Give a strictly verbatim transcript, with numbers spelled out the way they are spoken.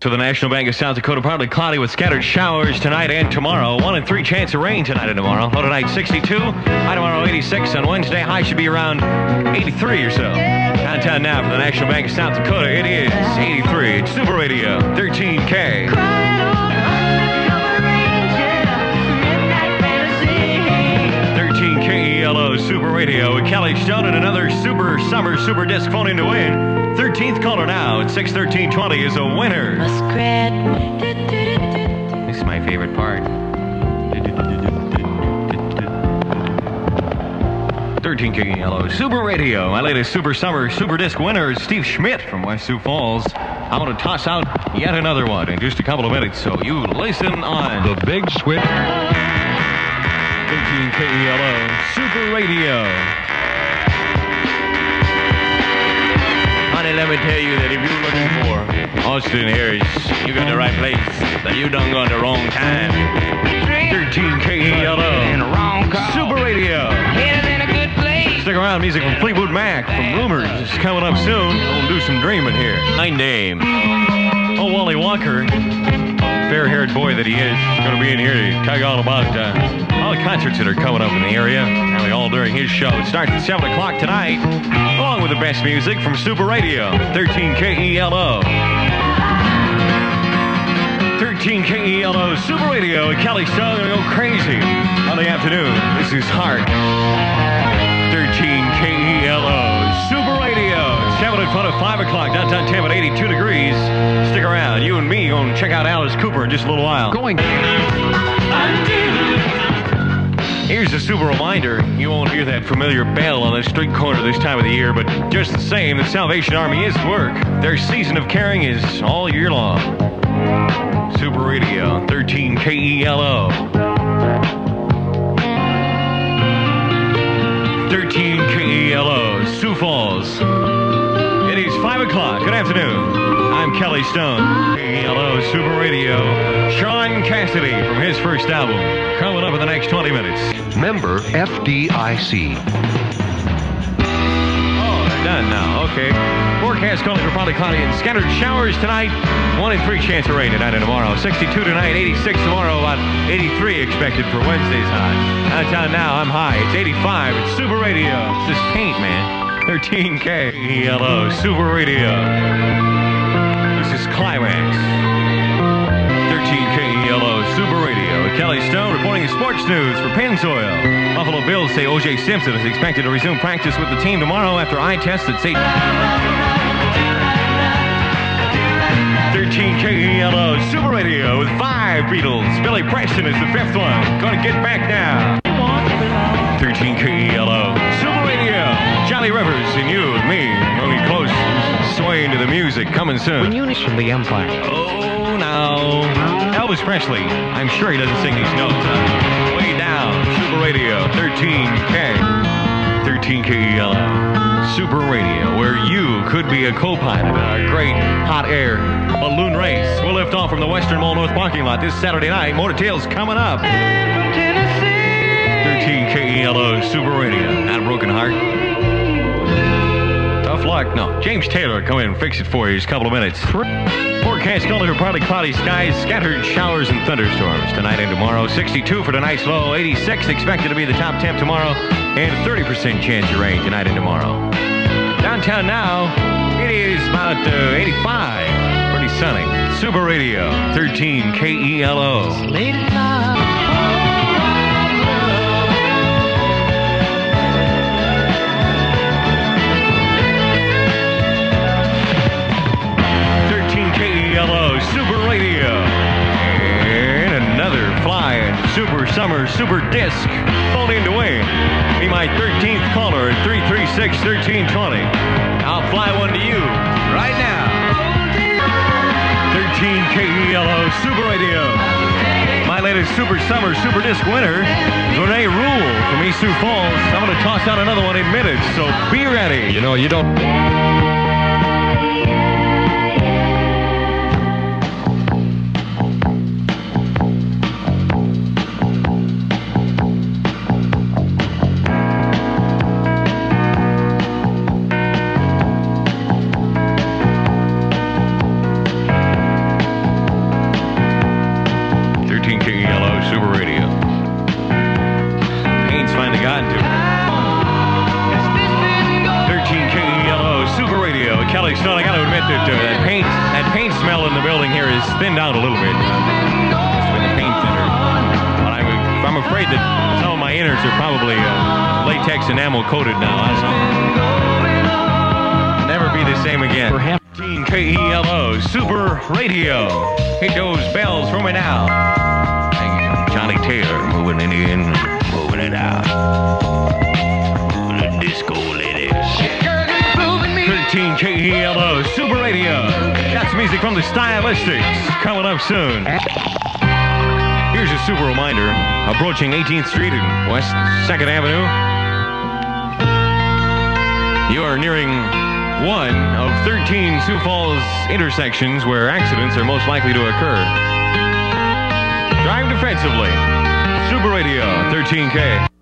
To the National Bank of South Dakota, partly cloudy with scattered showers tonight and tomorrow. One in three chance of rain tonight and tomorrow. Low tonight sixty-two, high tomorrow eighty-six. On Wednesday, high should be around eighty-three or so. Downtown now for the National Bank of South Dakota, it is eighty-three. It's Super Radio, thirteen K. thirteen K E L O Super Radio with Kelly Stone and another Super Summer Super Disc phone in to win. thirteenth caller now at six thirteen twenty is a winner. This is my favorite part. thirteen K E L O Super Radio. My latest Super Summer Super Disc winner is Steve Schmidt from West Sioux Falls. I'm going to toss out yet another one in just a couple of minutes, so you listen on The Big Switch. thirteen K E L O Super Radio. Honey, let me tell you that if you're looking for Austin Harris, you got the right place. That you done gone the wrong time. thirteen K E L O Super Radio. Stick around, music from Fleetwood Mac from Rumors is coming up soon. We'll do some dreaming here. My name. Oh, Wally Walker, fair-haired boy that he is, going to be in here to tell you all about uh, all the concerts that are coming up in the area. Probably all during his show. It starts at seven o'clock tonight, along with the best music from Super Radio, thirteen K E L O. thirteen K E L O Super Radio and Kelly Stone going to go crazy on the afternoon. This is Heart. thirteen K E L O Super Radio. It's seven in front of five o'clock. Downtown Tampa at eighty-two degrees. Stick around. You and me going to check out Alice Cooper in just a little while. Going. Here's a super reminder. You won't hear that familiar bell on the street corner this time of the year, but just the same, the Salvation Army is at work. Their season of caring is all year long. Super Radio, thirteen K E L O. thirteen K E L O, Sioux Falls. It is five o'clock. Good afternoon. I'm Kelly Stone. K E L O Super Radio. Sean Cassidy from his first album. Coming up in the next twenty minutes. Member F D I C. Oh, they're done now. Okay. Forecast calling for partly cloudy and scattered showers tonight. One in three chance of rain tonight and tomorrow. sixty-two tonight, eighty-six tomorrow, about eighty-three expected for Wednesday's high. Downtown now, I'm high. It's eighty-five. It's Super Radio. It's this paint, man. thirteen K E L O Super Radio. This is Climax. thirteen K E L O Super Radio. Kelly Stone reporting sports news for Pennzoil. Buffalo Bills say O J Simpson is expected to resume practice with the team tomorrow after eye tests that say thirteen K E L O Super Radio with five Beatles. Billy Preston is the fifth one. Gonna get back now. thirteen K E L O Super Radio. Johnny Rivers and you and me. Really close. Swaying to the music. Coming soon. When you from the Empire. Oh, no. Elvis Presley. I'm sure he doesn't sing these notes. Huh? Way down. Super Radio. thirteen K. thirteen K E L O. Super Radio, where you could be a co-pilot in our great hot air balloon race. We'll lift off from the Western Mall North parking lot this Saturday night. More details coming up. thirteen K E L O Super Radio. Not a broken heart. Tough luck. No, James Taylor will come in and fix it for you in just a couple of minutes. Forecast calling for partly cloudy skies, scattered showers and thunderstorms tonight and tomorrow. sixty-two for tonight's low, eighty-six expected to be the top temp tomorrow, and thirty percent chance of rain tonight and tomorrow. Downtown now, it is about uh, eighty-five. Pretty sunny. Super Radio, thirteen K E L O. thirteen K E L O Super Radio. And another flying Super Summer Super Disc. Phone in to win. Be my thirteenth caller at three three six, one three two zero. I'll fly one to you right now. thirteen K E L O Super Radio. My latest Super Summer Super Disc winner, Renee Rule from East Sioux Falls. I'm going to toss out another one in minutes, so be ready. You know, you don't... is thinned out a little bit. Uh, with the paint thinner. But I'm, I'm afraid that some of my innards are probably uh, latex enamel coated now. That's all. Never be the same again. Perhaps. K E L O Super Radio. Hit those bells for me now. Thank you. Johnny Taylor moving it in, moving it out. The disco lady. thirteen K E L O Super Radio. That's music from the Stylistics. Coming up soon. Here's a super reminder. Approaching eighteenth Street and West second Avenue. You are nearing one of thirteen Sioux Falls intersections where accidents are most likely to occur. Drive defensively. Super Radio thirteen K.